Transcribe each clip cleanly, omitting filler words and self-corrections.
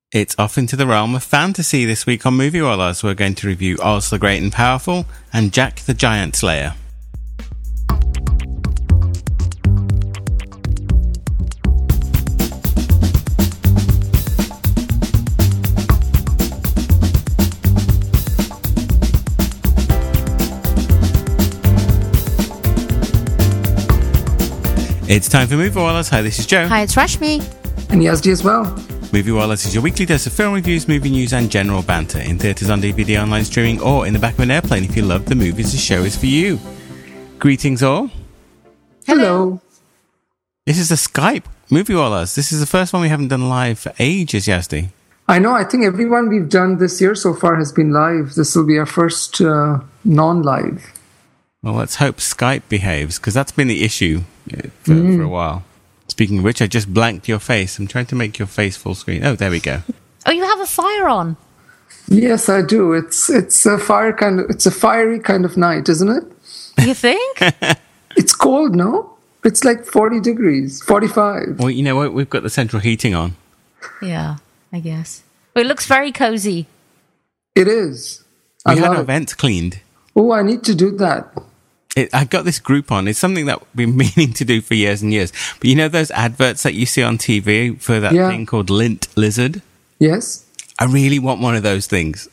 It's off into the realm of fantasy this week on Movie Wallahs. We're going to review Oz the Great and Powerful and Jack the Giant Slayer. It's time for Movie Wallahs. Hi, this is Joe. Hi, it's Rashmi. And Yazdi as well. Movie Wallahs is your weekly dose of film reviews, movie news and general banter. In theatres, on DVD, online streaming, or in the back of an airplane. If you love the movies, the show is for you. Greetings all. Hello. This is a Skype Movie Wallahs. This is the first one we haven't done live for ages, Yazdi. I know. I think everyone we've done this year so far has been live. This will be our first non-live. Well, let's hope Skype behaves, because that's been the issue for a while. Speaking of which, I just blanked your face. I'm trying to make your face full screen. Oh, there we go. Oh, you have a fire on. Yes, I do. It's a fiery kind of night, isn't it? You think? It's cold, no? It's like 40 degrees, 45. Well, you know what? We've got the central heating on. Yeah, I guess. But it looks very cozy. It is. We had our vents cleaned. Oh, I need to do that. I got this Groupon. It's something that we've been meaning to do for years and years. But you know those adverts that you see on TV for that thing called Lint Lizard? Yes. I really want one of those things.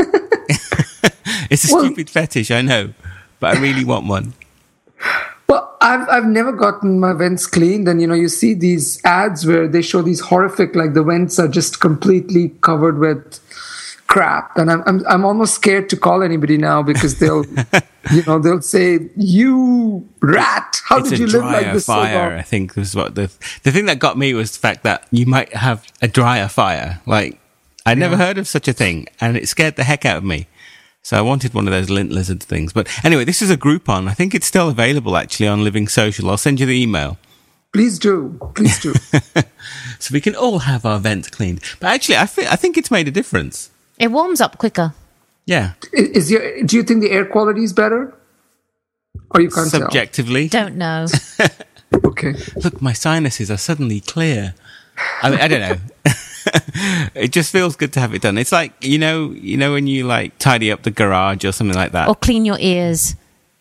It's a stupid fetish, I know. But I really want one. Well, I've never gotten my vents cleaned. And, you see these ads where they show these horrific, like the vents are just completely covered with crap. And I'm almost scared to call anybody now because they'll say, "You rat! How did you live like this?" Fire, so long? I think was what the thing that got me was the fact that you might have a dryer fire. Like I'd never heard of such a thing, and it scared the heck out of me. So I wanted one of those lint lizard things. But anyway, this is a Groupon. I think it's still available actually on Living Social. I'll send you the email. Please do. So we can all have our vents cleaned. But actually, I think it's made a difference. It warms up quicker. Yeah. Do you think the air quality is better? Or you can't Subjectively. Don't know. Okay. Look, my sinuses are suddenly clear. I mean, I don't know. It just feels good to have it done. It's like, you know when you like tidy up the garage or something like that. Or clean your ears.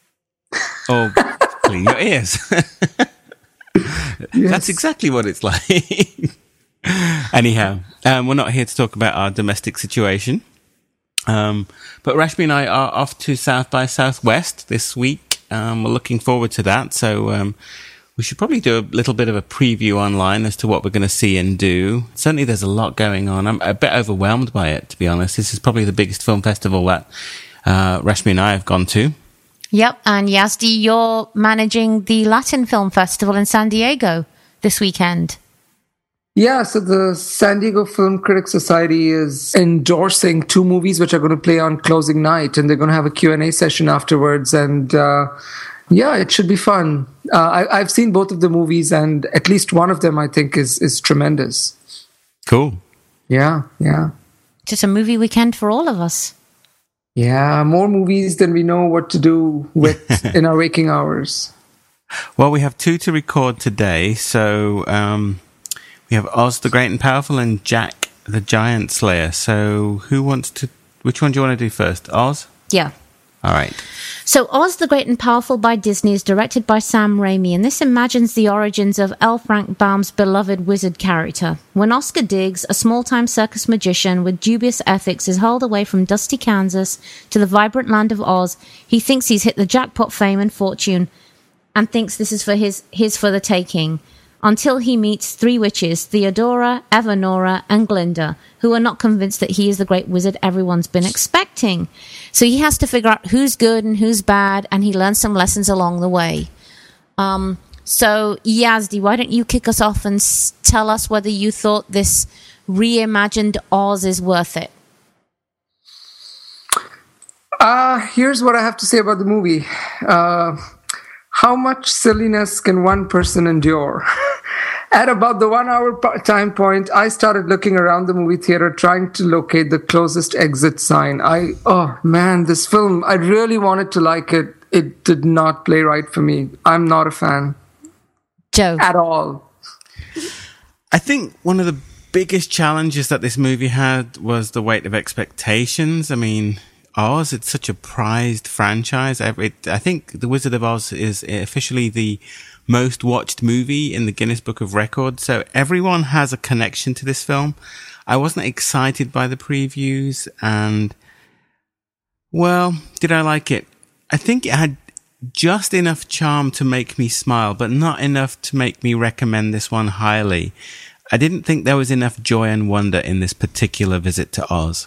Or clean your ears. Yes. That's exactly what it's like. Anyhow, we're not here to talk about our domestic situation. But Rashmi and I are off to South by Southwest this week. We're looking forward to that. So we should probably do a little bit of a preview online as to what we're going to see and do. Certainly there's a lot going on. I'm a bit overwhelmed by it, to be honest. This is probably the biggest film festival that Rashmi and I have gone to. Yep, and Yazdi, you're managing the Latin Film Festival in San Diego this weekend. Yeah, so the San Diego Film Critics Society is endorsing 2 movies which are going to play on closing night, and they're going to have a Q&A session afterwards, and it should be fun. I've seen both of the movies, and at least one of them I think is tremendous. Cool. Yeah. Just a movie weekend for all of us. Yeah, more movies than we know what to do with in our waking hours. Well, we have 2 to record today, so we have Oz the Great and Powerful and Jack the Giant Slayer. So which one do you want to do first? Oz? Yeah. All right. So Oz the Great and Powerful by Disney is directed by Sam Raimi, and this imagines the origins of L. Frank Baum's beloved wizard character. When Oscar Diggs, a small-time circus magician with dubious ethics, is hurled away from dusty Kansas to the vibrant land of Oz, he thinks he's hit the jackpot fame and fortune and thinks this is for his for the taking, until he meets 3 witches, Theodora, Evanora, and Glinda, who are not convinced that he is the great wizard everyone's been expecting. So he has to figure out who's good and who's bad, and he learns some lessons along the way. So, Yazdi, why don't you kick us off and tell us whether you thought this reimagined Oz is worth it? Here's what I have to say about the movie. How much silliness can one person endure? At about the 1 hour time point, I started looking around the movie theater trying to locate the closest exit sign. This film, I really wanted to like it. It did not play right for me. I'm not a fan. Joe. At all. I think one of the biggest challenges that this movie had was the weight of expectations. I mean, Oz, it's such a prized franchise. I think The Wizard of Oz is officially the most watched movie in the Guinness Book of Records. So everyone has a connection to this film. I wasn't excited by the previews, and, well, did I like it? I think it had just enough charm to make me smile, but not enough to make me recommend this one highly. I didn't think there was enough joy and wonder in this particular visit to Oz.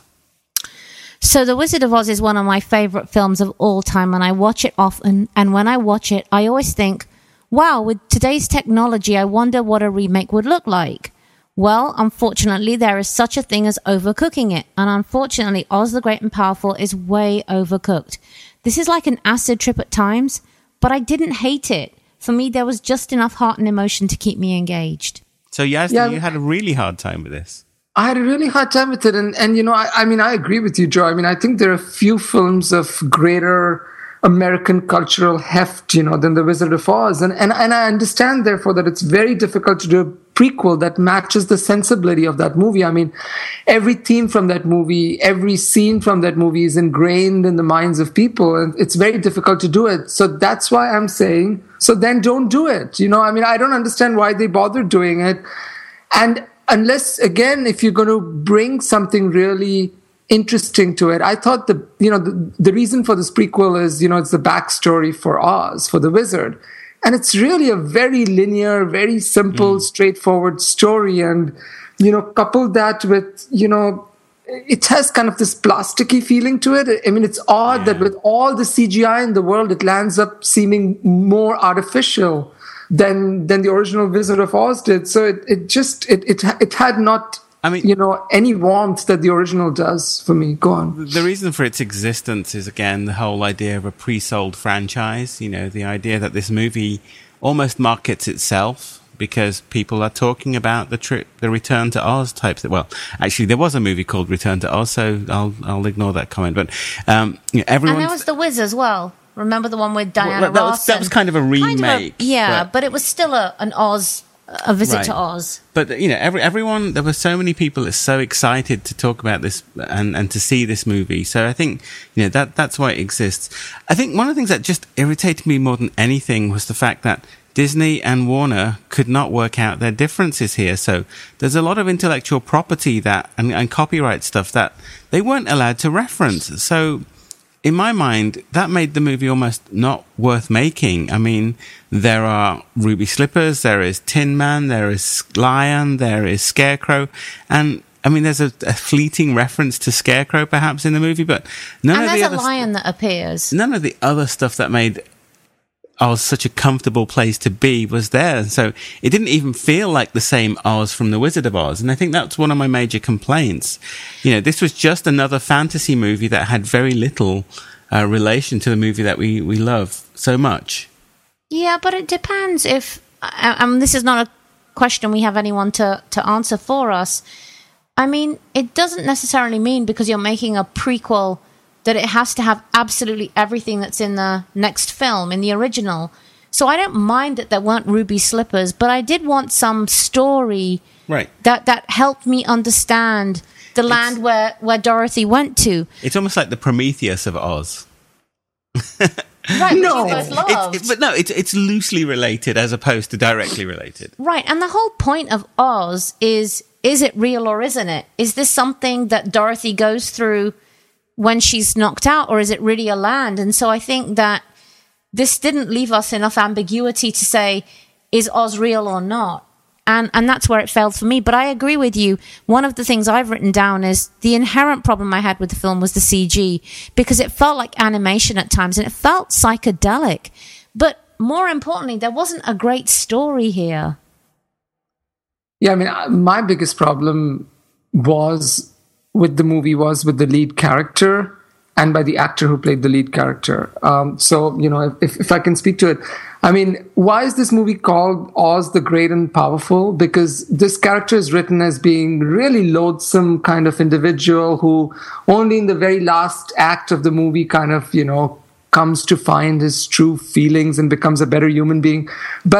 So The Wizard of Oz is one of my favourite films of all time, and I watch it often. And when I watch it, I always think, wow, with today's technology, I wonder what a remake would look like. Well, unfortunately, there is such a thing as overcooking it. And unfortunately, Oz the Great and Powerful is way overcooked. This is like an acid trip at times, but I didn't hate it. For me, there was just enough heart and emotion to keep me engaged. So, Yazdi, you had a really hard time with this. I had a really hard time with it. And you know, I mean, I agree with you, Joe. I mean, I think there are few films of greater American cultural heft, you know, than The Wizard of Oz. And I understand, therefore, that it's very difficult to do a prequel that matches the sensibility of that movie. I mean, every theme from that movie, every scene from that movie is ingrained in the minds of people, and it's very difficult to do it. So that's why I'm saying, so then don't do it. You know, I mean, I don't understand why they bothered doing it. And unless, again, if you're going to bring something really interesting to it, I thought the reason for this prequel is, you know, it's the backstory for Oz, for the wizard. And it's really a very linear, very simple, straightforward story. And, you know, couple that with, you know, it has kind of this plasticky feeling to it. I mean, it's odd that with all the CGI in the world, it lands up seeming more artificial than the original Wizard of Oz did. So it had not, I mean, you know, any warmth that the original does for me. Go on. The reason for its existence is, again, the whole idea of a pre-sold franchise. You know, the idea that this movie almost markets itself because people are talking about the Return to Oz type thing. Well, actually, there was a movie called Return to Oz, so I'll ignore that comment. But you know, everyone. And there was The Wiz as well. Remember the one with Diana Ross? That was kind of a remake. But it was still a visit to Oz. But, you know, everyone, there were so many people that are so excited to talk about this and to see this movie. So I think, you know, that's why it exists. I think one of the things that just irritated me more than anything was the fact that Disney and Warner could not work out their differences here. So there's a lot of intellectual property and copyright stuff that they weren't allowed to reference. So in my mind, that made the movie almost not worth making. I mean, there are Ruby Slippers, there is Tin Man, there is Lion, there is Scarecrow, and I mean, there's a fleeting reference to Scarecrow perhaps in the movie, but there's a lion that appears. None of the other stuff that made Oz such a comfortable place to be was there. So it didn't even feel like the same Oz from The Wizard of Oz. And I think that's one of my major complaints. You know, this was just another fantasy movie that had very little relation to the movie that we love so much. Yeah, but it depends if, this is not a question we have anyone to answer for us. I mean, it doesn't necessarily mean because you're making a prequel that it has to have absolutely everything that's in the next film, in the original. So I don't mind that there weren't Ruby Slippers, but I did want some story that helped me understand the land where Dorothy went to. It's almost like the Prometheus of Oz. Right, no. It's loosely related as opposed to directly related. Right, and the whole point of Oz is it real or isn't it? Is this something that Dorothy goes through when she's knocked out, or is it really a land? And so I think that this didn't leave us enough ambiguity to say, is Oz real or not? And that's where it failed for me. But I agree with you. One of the things I've written down is the inherent problem I had with the film was the CG, because it felt like animation at times and it felt psychedelic. But more importantly, there wasn't a great story here. Yeah, I mean, my biggest problem with the movie was with the lead character and by the actor who played the lead character. So, you know, if I can speak to it, I mean, why is this movie called Oz the Great and Powerful? Because this character is written as being really loathsome kind of individual who only in the very last act of the movie kind of, you know, comes to find his true feelings and becomes a better human being. But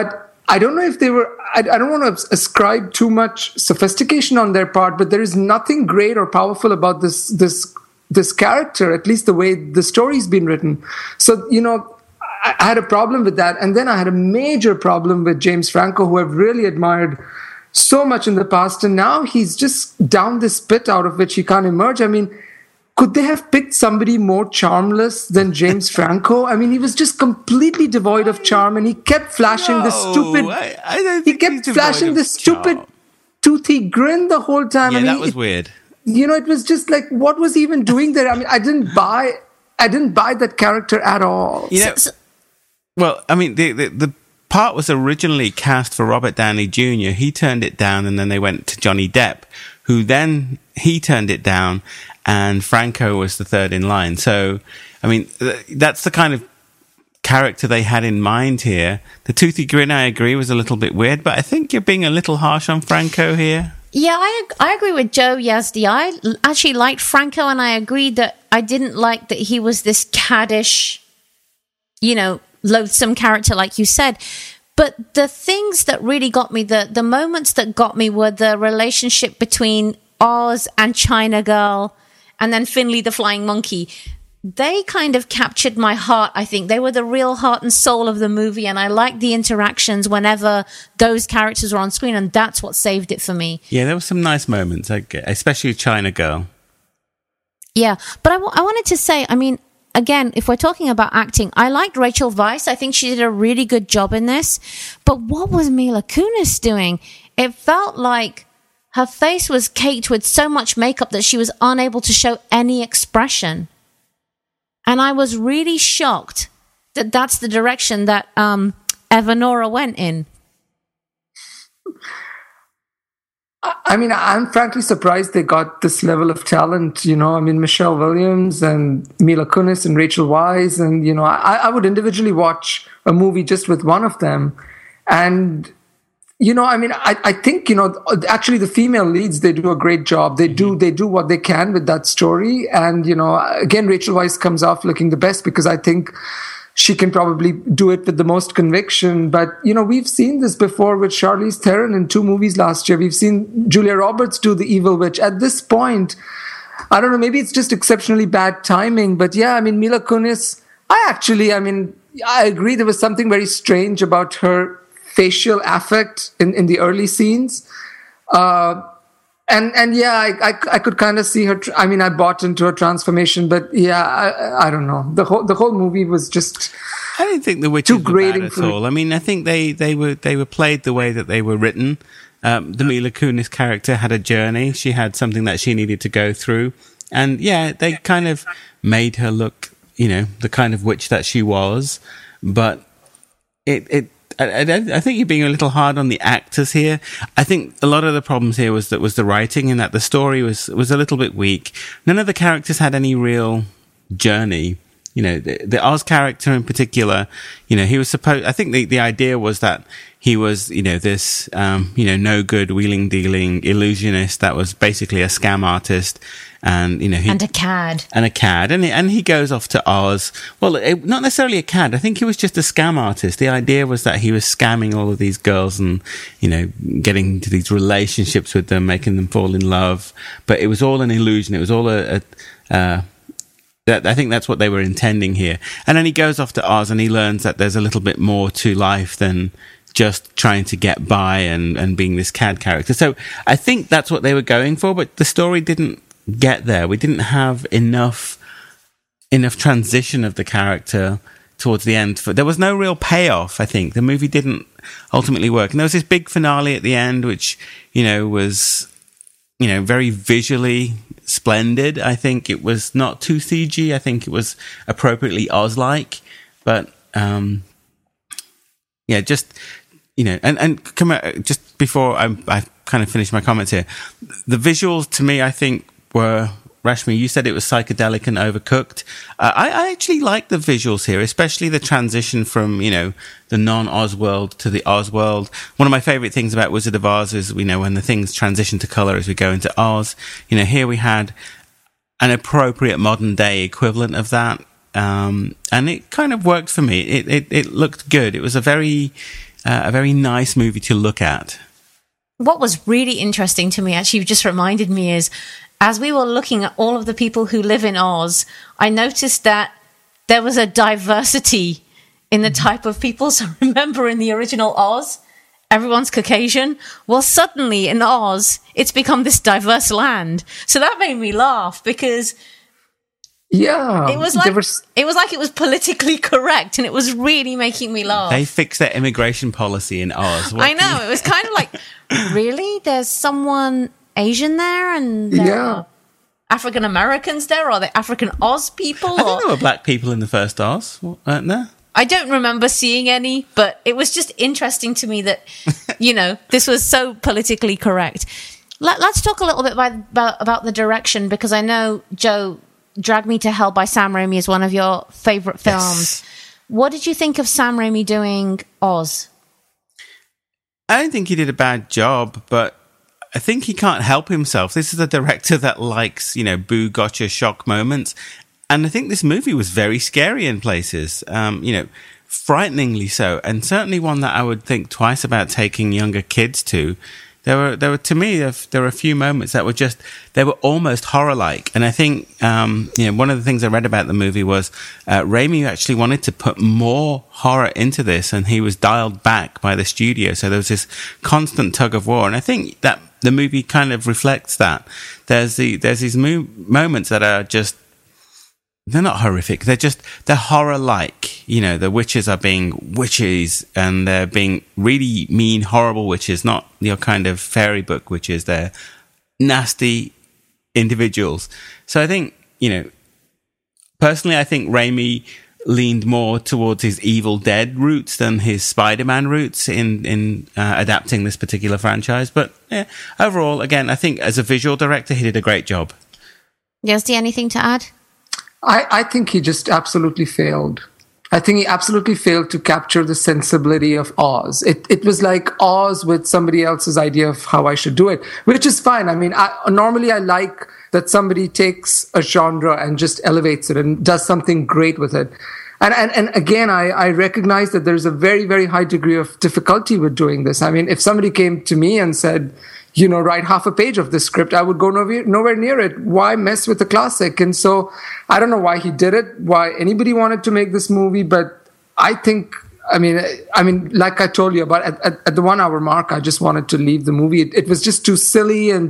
I don't know if they were, I don't want to ascribe too much sophistication on their part, but there is nothing great or powerful about this character, at least the way the story's been written. So, I had a problem with that. And then I had a major problem with James Franco, who I've really admired so much in the past. And now he's just down this pit out of which he can't emerge. I mean, could they have picked somebody more charmless than James Franco? I mean, he was just completely devoid of charm, and he kept flashing this stupid. I don't think he kept flashing this stupid toothy grin the whole time. Yeah, I mean, that was weird. It was just like, what was he even doing there? I mean, I didn't buy that character at all. Well, I mean, the part was originally cast for Robert Downey Jr. He turned it down, and then they went to Johnny Depp, who then he turned it down. And Franco was the third in line. So, I mean, that's the kind of character they had in mind here. The toothy grin, I agree, was a little bit weird, but I think you're being a little harsh on Franco here. Yeah, I agree with Joe Yazdi. I actually liked Franco, and I agreed that I didn't like that he was this caddish, loathsome character, like you said. But the things that really got me, the moments that got me were the relationship between Oz and China Girl, and then Finley the Flying Monkey. They kind of captured my heart, I think. They were the real heart and soul of the movie, and I liked the interactions whenever those characters were on screen, and that's what saved it for me. Yeah, there were some nice moments, especially China Girl. Yeah, but I wanted to say, I mean, again, if we're talking about acting, I liked Rachel Weisz. I think she did a really good job in this. But what was Mila Kunis doing? It felt like her face was caked with so much makeup that she was unable to show any expression. And I was really shocked that that's the direction that Evanora went in. I mean, I'm frankly surprised they got this level of talent. I mean, Michelle Williams and Mila Kunis and Rachel Weisz. And, I would individually watch a movie just with one of them. And I mean, I think, actually the female leads, they do a great job. They do what they can with that story. And, again, Rachel Weisz comes off looking the best because I think she can probably do it with the most conviction. But, we've seen this before with Charlize Theron in 2 movies last year. We've seen Julia Roberts do The Evil Witch. At this point, I don't know, maybe it's just exceptionally bad timing. But yeah, I mean, Mila Kunis, I agree there was something very strange about her facial affect in the early scenes. And yeah, I could kind of see her. I mean, I bought into her transformation, but yeah, I don't know. The whole movie was just. I didn't think the witches were bad at all. I mean, I think they were played the way that they were written. The Mila Kunis character had a journey. She had something that she needed to go through, and yeah, they kind of made her look, the kind of witch that she was. But I think you're being a little hard on the actors here. I think a lot of the problems here was the writing, and that the story was a little bit weak. None of the characters had any real journey. The Oz character in particular, he was supposed, I think the idea was that he was, this, no good wheeling dealing illusionist that was basically a scam artist. And, and a cad. And he goes off to Oz. Well, not necessarily a cad. I think he was just a scam artist. The idea was that he was scamming all of these girls and, getting into these relationships with them, making them fall in love. But it was all an illusion. It was all I think that's what they were intending here. And then he goes off to Oz and he learns that there's a little bit more to life than just trying to get by and being this cad character. So I think that's what they were going for, but the story didn't get there. We didn't have enough transition of the character towards the end. There was no real payoff, I think. The movie didn't ultimately work. And there was this big finale at the end, which, was, very visually splendid. I think it was not too CG. I think it was appropriately Oz-like. But, yeah, just, and come out, just before I kind of finish my comments here, the visuals to me, I think, were, Rashmi, you said it was psychedelic and overcooked. I actually like the visuals here, especially the transition from, the non-Oz world to the Oz world. One of my favorite things about Wizard of Oz is, when the things transition to color as we go into Oz. Here we had an appropriate modern day equivalent of that. And it kind of worked for me. It looked good. It was a very, a very nice movie to look at. What was really interesting to me, actually, just reminded me, is as we were looking at all of the people who live in Oz, I noticed that there was a diversity in the type of people. So remember in the original Oz, everyone's Caucasian. Well, suddenly in Oz, it's become this diverse land. So that made me laugh because it was like it was politically correct, and it was really making me laugh. They fixed their immigration policy in Oz. I know. It was kind of like, really? There's someone Asian there, and there are African Americans there? Are they African Oz people? I think there were black people in the first Oz, weren't there? I don't remember seeing any, but it was just interesting to me that, this was so politically correct. Let's talk a little bit about the direction, because I know, Joe, Drag Me to Hell by Sam Raimi is one of your favorite films. Yes. What did you think of Sam Raimi doing Oz? I don't think he did a bad job, but I think he can't help himself. This is a director that likes, boo gotcha shock moments. And I think this movie was very scary in places, frighteningly so. And certainly one that I would think twice about taking younger kids to. There were to me, there were a few moments that were they were almost horror-like. And I think, one of the things I read about the movie was, Raimi actually wanted to put more horror into this, and he was dialed back by the studio. So there was this constant tug of war. And I think that the movie kind of reflects that. There's these moments that are just, they're not horrific. They're horror-like. The witches are being witches, and they're being really mean, horrible witches, not your kind of fairy book witches. They're nasty individuals. So I think, personally, I think Raimi leaned more towards his Evil Dead roots than his Spider-Man roots in adapting this particular franchise. But overall, again, I think as a visual director, he did a great job. Yazdi, anything to add? I think he just absolutely failed. I think he absolutely failed to capture the sensibility of Oz. It was like Oz with somebody else's idea of how I should do it, which is fine. I mean, normally I like that somebody takes a genre and just elevates it and does something great with it. And again, I recognize that there's a very, very high degree of difficulty with doing this. I mean, if somebody came to me and said, write half a page of this script, I would go nowhere near it. Why mess with the classic? And so I don't know why he did it, why anybody wanted to make this movie, but I think, I mean, like I told you about at the 1 hour mark, I just wanted to leave the movie. It was just too silly and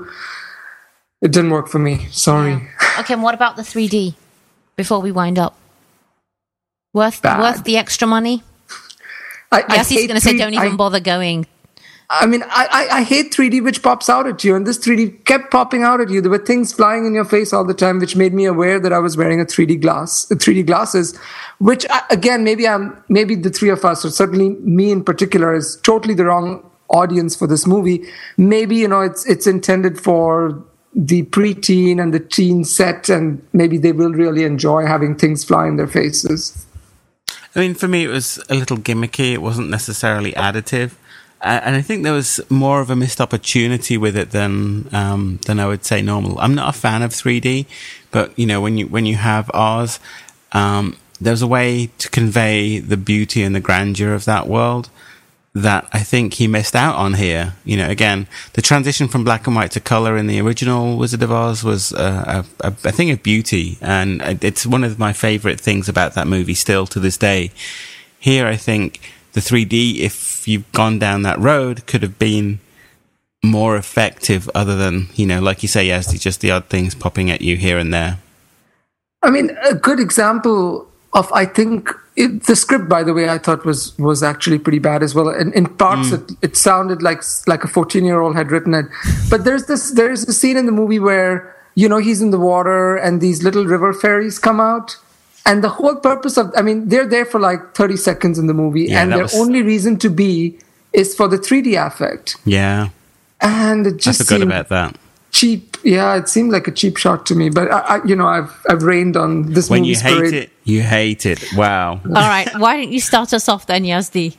it didn't work for me. Sorry. Yeah. Okay. And what about the 3D before we wind up? Worth the extra money? Yes, he's going to say, don't even bother going. I mean, I hate 3D, which pops out at you. And this 3D kept popping out at you. There were things flying in your face all the time, which made me aware that I was wearing 3D glasses, which again, maybe the three of us, or certainly me in particular, is totally the wrong audience for this movie. Maybe, it's intended for the preteen and the teen set, and maybe they will really enjoy having things fly in their faces. I mean, for me, it was a little gimmicky. It wasn't necessarily additive. And I think there was more of a missed opportunity with it than I would say normal. I'm not a fan of 3D, but when you have Oz, there's a way to convey the beauty and the grandeur of that world that I think he missed out on here. Again, the transition from black and white to color in the original Wizard of Oz was a thing of beauty, and it's one of my favorite things about that movie still to this day. Here, I think the 3D, if you've gone down that road, could have been more effective, other than, like you say, Yazdi, just the odd things popping at you here and there. I mean, a good example of, I think, the script, by the way, I thought was actually pretty bad as well. And in parts, it sounded like a 14-year-old had written it. But there's a scene in the movie where, he's in the water and these little river fairies come out. And the whole purpose they're there for like 30 seconds in the movie, and their only reason to be is for the 3D effect. Yeah. And it just I forgot about that. Cheap. Yeah, it seemed like a cheap shot to me. But I've rained on this movie. When you hate it, you hate it. Wow. All right. Why don't you start us off then, Yazdi?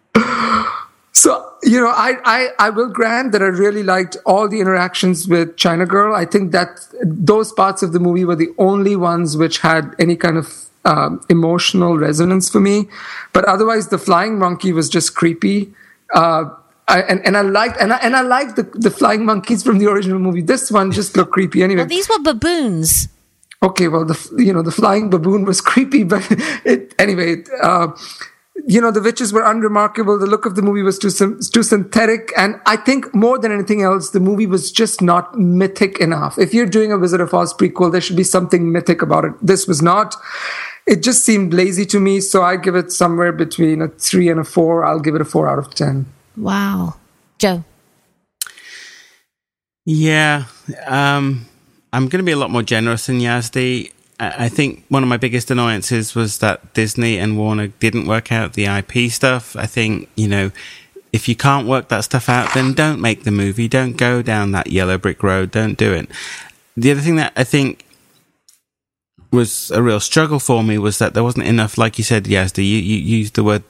So, I will grant that I really liked all the interactions with China Girl. I think that those parts of the movie were the only ones which had any kind of emotional resonance for me. But otherwise, the flying monkey was just creepy. I liked the flying monkeys from the original movie. This one just looked creepy anyway. Well, these were baboons. Okay, well, the flying baboon was creepy, but the witches were unremarkable. The look of the movie was too synthetic. And I think more than anything else, the movie was just not mythic enough. If you're doing a Wizard of Oz prequel, there should be something mythic about it. This was not. It just seemed lazy to me. So I give it somewhere between a 3 and a 4. I'll give it a 4 out of 10. Wow. Joe? Yeah. I'm going to be a lot more generous than Yazdi. I think one of my biggest annoyances was that Disney and Warner didn't work out the IP stuff. I think, if you can't work that stuff out, then don't make the movie. Don't go down that yellow brick road. Don't do it. The other thing that I think was a real struggle for me was that there wasn't enough, like you said, Yazdi, you used the word,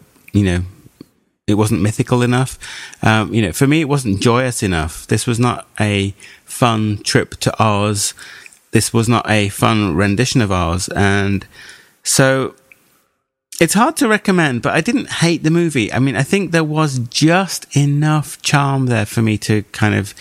it wasn't mythical enough. For me, it wasn't joyous enough. This was not a fun trip to Oz. This was not a fun rendition of Oz. And so it's hard to recommend, but I didn't hate the movie. I mean, I think there was just enough charm there for me to kind of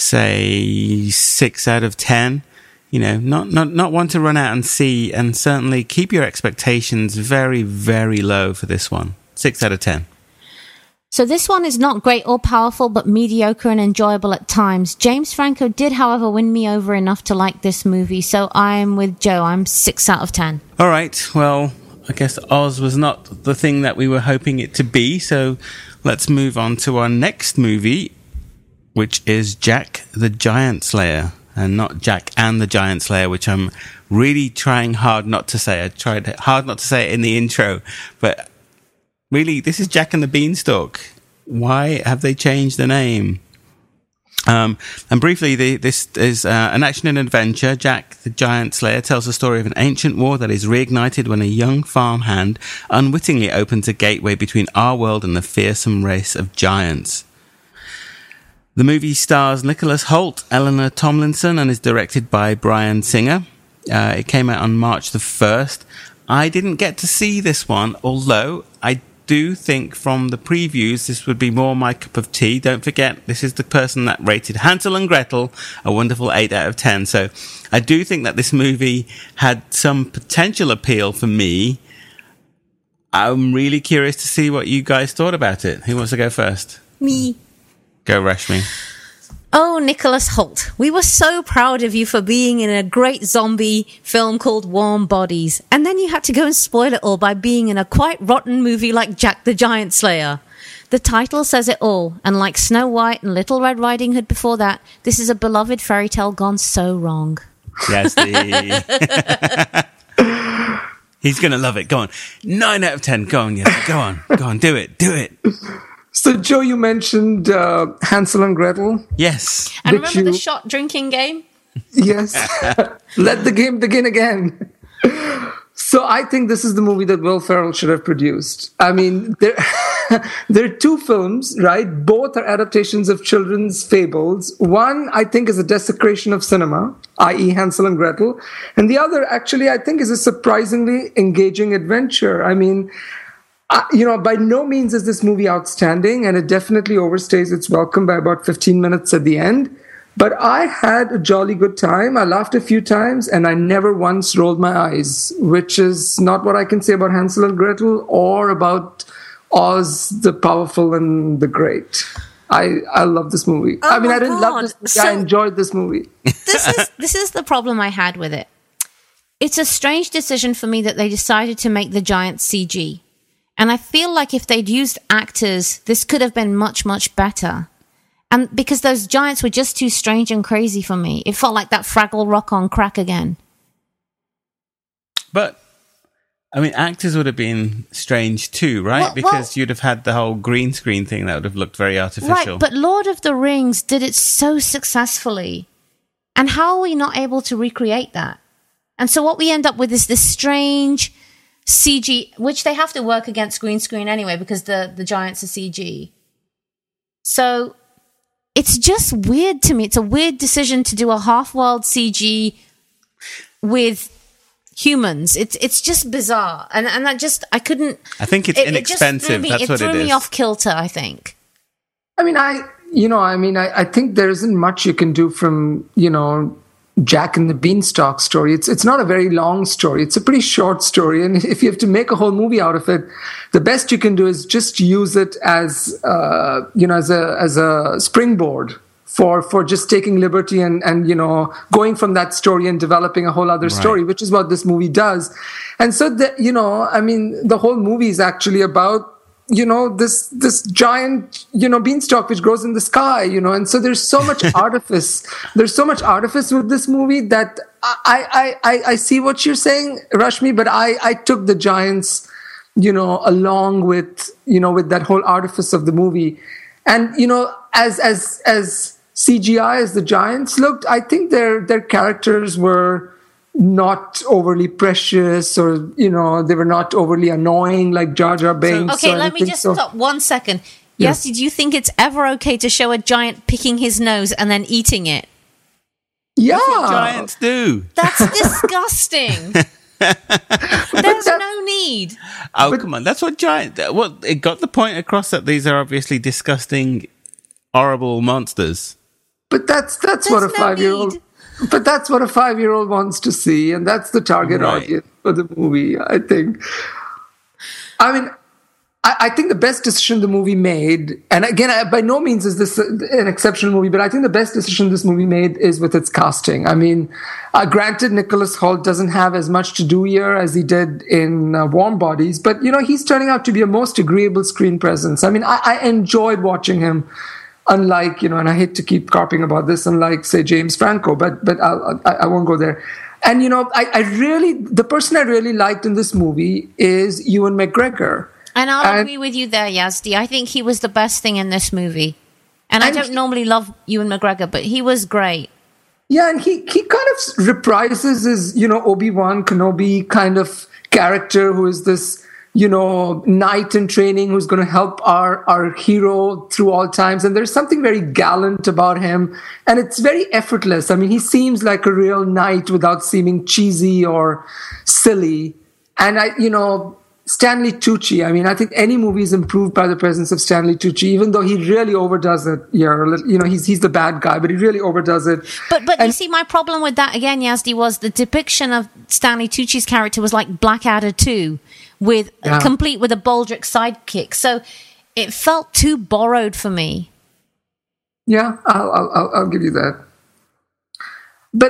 say 6 out of 10. Not one to run out and see, and certainly keep your expectations very, very low for this one. 6 out of 10. So this one is not great or powerful, but mediocre and enjoyable at times. James Franco did, however, win me over enough to like this movie, so I'm with Joe. I'm 6 out of 10. All right, well, I guess Oz was not the thing that we were hoping it to be, so let's move on to our next movie, which is Jack the Giant Slayer, and not Jack and the Giant Slayer, which I'm really trying hard not to say. I tried hard not to say it in the intro, but really, this is Jack and the Beanstalk. Why have they changed the name? And briefly, this is an action and adventure. Jack the Giant Slayer tells the story of an ancient war that is reignited when a young farmhand unwittingly opens a gateway between our world and the fearsome race of giants. The movie stars Nicholas Hoult, Eleanor Tomlinson, and is directed by Bryan Singer. It came out on March the 1st. I didn't get to see this one, although I do think from the previews this would be more my cup of tea. Don't forget, this is the person that rated Hansel and Gretel a wonderful 8 out of 10. So I do think that this movie had some potential appeal for me. I'm really curious to see what you guys thought about it. Who wants to go first? Me. Go, Rashmi. Oh, Nicholas Hoult, we were so proud of you for being in a great zombie film called Warm Bodies, and then you had to go and spoil it all by being in a quite rotten movie like Jack the Giant Slayer. The title says it all, and like Snow White and Little Red Riding Hood before that, this is a beloved fairy tale gone so wrong. Yes, he's going to love it. Go on. 9 out of 10. Go on, yes. Go on. Do it. So, Joe, you mentioned Hansel and Gretel. Yes. And remember the shot drinking game? Yes. Let the game begin again. So I think this is the movie that Will Ferrell should have produced. I mean, there are 2 films, right? Both are adaptations of children's fables. One, I think, is a desecration of cinema, i.e. Hansel and Gretel. And the other, actually, I think is a surprisingly engaging adventure. I mean, by no means is this movie outstanding, and it definitely overstays its welcome by about 15 minutes at the end. But I had a jolly good time. I laughed a few times, and I never once rolled my eyes, which is not what I can say about Hansel and Gretel or about Oz the Powerful and the Great. I love this movie. Oh, I mean, I didn't love this movie. I enjoyed this movie. This is the problem I had with it. It's a strange decision for me that they decided to make the giants CG. And I feel like if they'd used actors, this could have been much, much better. And because those giants were just too strange and crazy for me. It felt like that Fraggle Rock on crack again. But, I mean, actors would have been strange too, right? Because you'd have had the whole green screen thing that would have looked very artificial. Right, but Lord of the Rings did it so successfully. And how are we not able to recreate that? And so what we end up with is this strange CG, which they have to work against green screen anyway because the giants are CG. So it's just weird to me. It's a weird decision to do a half-world CG with humans. It's just bizarre, and I couldn't. I think it's inexpensive. That's what it is. It threw me off kilter, I think. I mean, I think there isn't much you can do from, Jack and the Beanstalk story. It's not a very long story. It's a pretty short story. And if you have to make a whole movie out of it, the best you can do is just use it as a springboard for just taking liberty and going from that story and developing a whole other story, which is what this movie does. And so the whole movie is actually about this giant, beanstalk which grows in the sky, and so there's so much artifice. There's so much artifice with this movie that I see what you're saying, Rashmi, but I took the giants, along with, with that whole artifice of the movie. And, as CGI as the giants looked, I think their characters were not overly precious, or they were not overly annoying like Jar Jar Binks. Okay, let me just stop 1 second. Yes, do you think it's ever okay to show a giant picking his nose and then eating it? Yeah, that's what giants do. That's disgusting. There's no need. Come on, that's what giant. Well, it got the point across that these are obviously disgusting, horrible monsters. But that's what a 5-year-old. But that's what a 5-year-old wants to see, and that's the target audience for the movie, I think. I mean, I think the best decision the movie made, and again, by no means is this an exceptional movie, but I think the best decision this movie made is with its casting. I mean, granted, Nicholas Hoult doesn't have as much to do here as he did in Warm Bodies, but, he's turning out to be a most agreeable screen presence. I mean, I enjoyed watching him. Unlike, and I hate to keep carping about this, unlike, say, James Franco, but I won't go there. And, the person I really liked in this movie is Ewan McGregor. And I'll agree with you there, Yazdi. I think he was the best thing in this movie. And I don't normally love Ewan McGregor, but he was great. Yeah, and he kind of reprises his, Obi-Wan Kenobi kind of character, who is this, knight in training who's going to help our hero through all times. And there's something very gallant about him. And it's very effortless. I mean, he seems like a real knight without seeming cheesy or silly. And Stanley Tucci, I mean, I think any movie is improved by the presence of Stanley Tucci, even though he really overdoes it. He's the bad guy, but he really overdoes it. But you see, my problem with that, again, Yazdi, was the depiction of Stanley Tucci's character was like Blackadder 2, complete with a Baldric sidekick. So it felt too borrowed for me. Yeah, I'll give you that. But,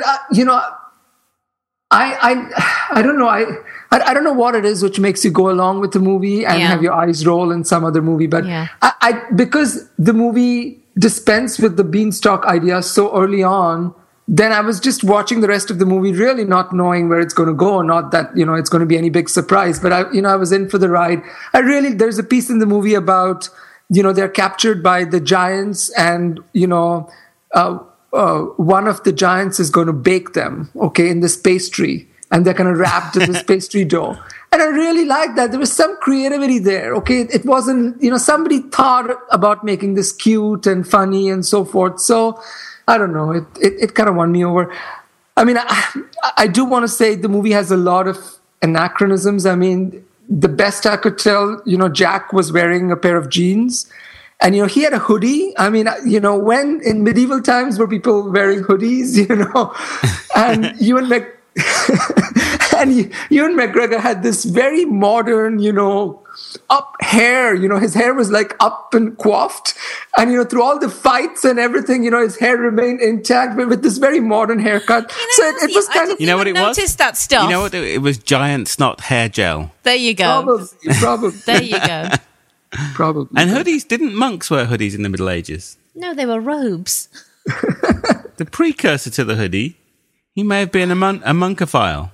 I don't know. I don't know what it is which makes you go along with the movie and have your eyes roll in some other movie. But I because the movie dispensed with the beanstalk idea so early on, then I was just watching the rest of the movie really not knowing where it's going to go. Not that, it's going to be any big surprise, but I was in for the ride. There's a piece in the movie about, they're captured by the giants and, one of the giants is going to bake them, in this pastry. And they're kind of wrapped in this pastry dough. And I really liked that. There was some creativity there, It wasn't, somebody thought about making this cute and funny and so forth. So, I don't know. It kind of won me over. I mean, I do want to say the movie has a lot of anachronisms. I mean, the best I could tell, Jack was wearing a pair of jeans. And, he had a hoodie. I mean, when in medieval times were people wearing hoodies, and and Ewan McGregor had this very modern, up hair. His hair was like up and coiffed. And, through all the fights and everything, his hair remained intact, but with this very modern haircut. So it was kind of... You know what it was? Noticed that stuff. You know what? It was giant snot hair gel. There you go. Probably. There you go. Probably. And hoodies, didn't monks wear hoodies in the Middle Ages? No, they were robes. The precursor to the hoodie, he may have been a monkophile.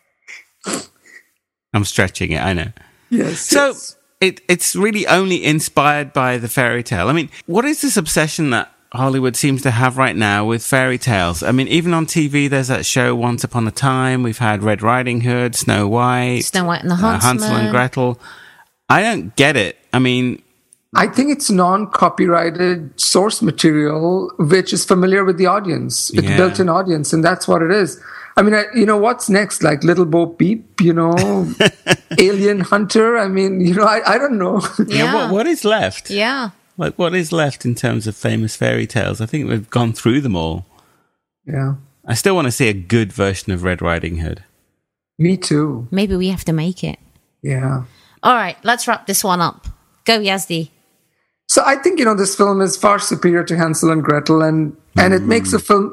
I'm stretching it, I know. Yes. So it's really only inspired by the fairy tale. I mean, what is this obsession that Hollywood seems to have right now with fairy tales? I mean, even on TV, there's that show Once Upon a Time. We've had Red Riding Hood, Snow White and the Huntsman. Hansel and Gretel. I don't get it. I mean, I think it's non-copyrighted source material, which is familiar with the audience. It's built-in audience, and that's what it is. I mean, what's next? Like Little Bo Peep, Alien Hunter. I mean, I don't know. Yeah. What is left? Yeah. Like, what is left in terms of famous fairy tales? I think we've gone through them all. Yeah. I still want to see a good version of Red Riding Hood. Me too. Maybe we have to make it. Yeah. All right, let's wrap this one up. Go, Yazdi. So I think, this film is far superior to Hansel and Gretel, and it makes a film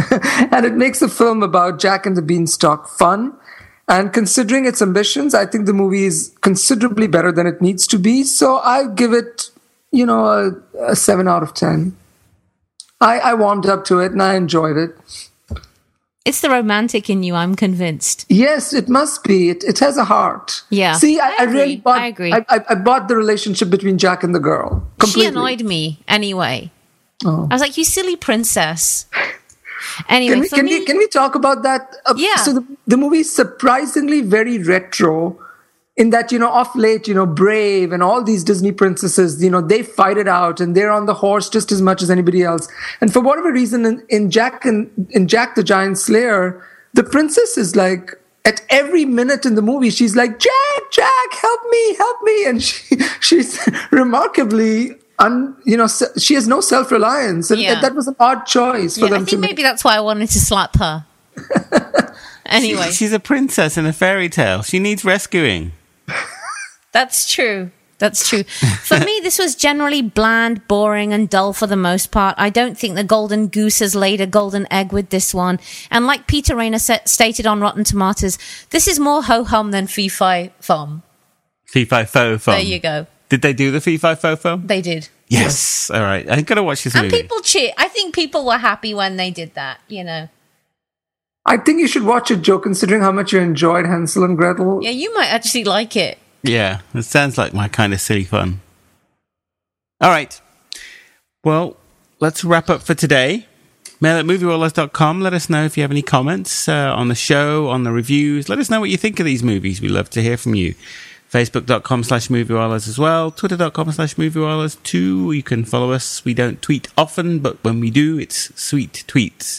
about Jack and the Beanstalk fun. And considering its ambitions, I think the movie is considerably better than it needs to be. So I give it, a 7 out of 10. I warmed up to it and I enjoyed it. It's the romantic in you, I'm convinced. Yes, it must be. It has a heart. Yeah. See, I really bought. I agree. I bought the relationship between Jack and the girl completely. She annoyed me anyway. Oh. I was like, you silly princess. Anyway, can we talk about that? Yeah. So the movie is surprisingly very retro in that, off late, Brave and all these Disney princesses, they fight it out and they're on the horse just as much as anybody else. And for whatever reason, in Jack the Giant Slayer, the princess is like, at every minute in the movie, she's like, Jack, help me. And she's remarkably, she has no self-reliance. And that was an odd choice for them to make. Maybe that's why I wanted to slap her. Anyway. She's a princess in a fairy tale. She needs rescuing. That's true. For me, this was generally bland, boring, and dull for the most part. I don't think the golden goose has laid a golden egg with this one. And like Peter Rayner stated on Rotten Tomatoes, this is more ho-hum than fee-fi-fum. Fee-fi-fo-fum. There you go. Did they do the fee-fi-fo-fum? They did. Yes. All right. I've got to watch this movie. And people cheer. I think people were happy when they did that, I think you should watch it, Joe, considering how much you enjoyed Hansel and Gretel. Yeah, you might actually like it. Yeah, it sounds like my kind of silly fun. All right. Well, let's wrap up for today. Mail at moviewallers.com. Let us know if you have any comments on the show, on the reviews. Let us know what you think of these movies. We love to hear from you. Facebook.com/moviewallers as well. Twitter.com/moviewallers too. You can follow us. We don't tweet often, but when we do, it's sweet tweets.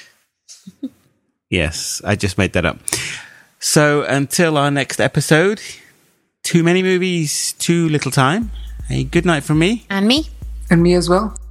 Yes, I just made that up. So until our next episode, too many movies, too little time. A good night from me. And me. And me as well.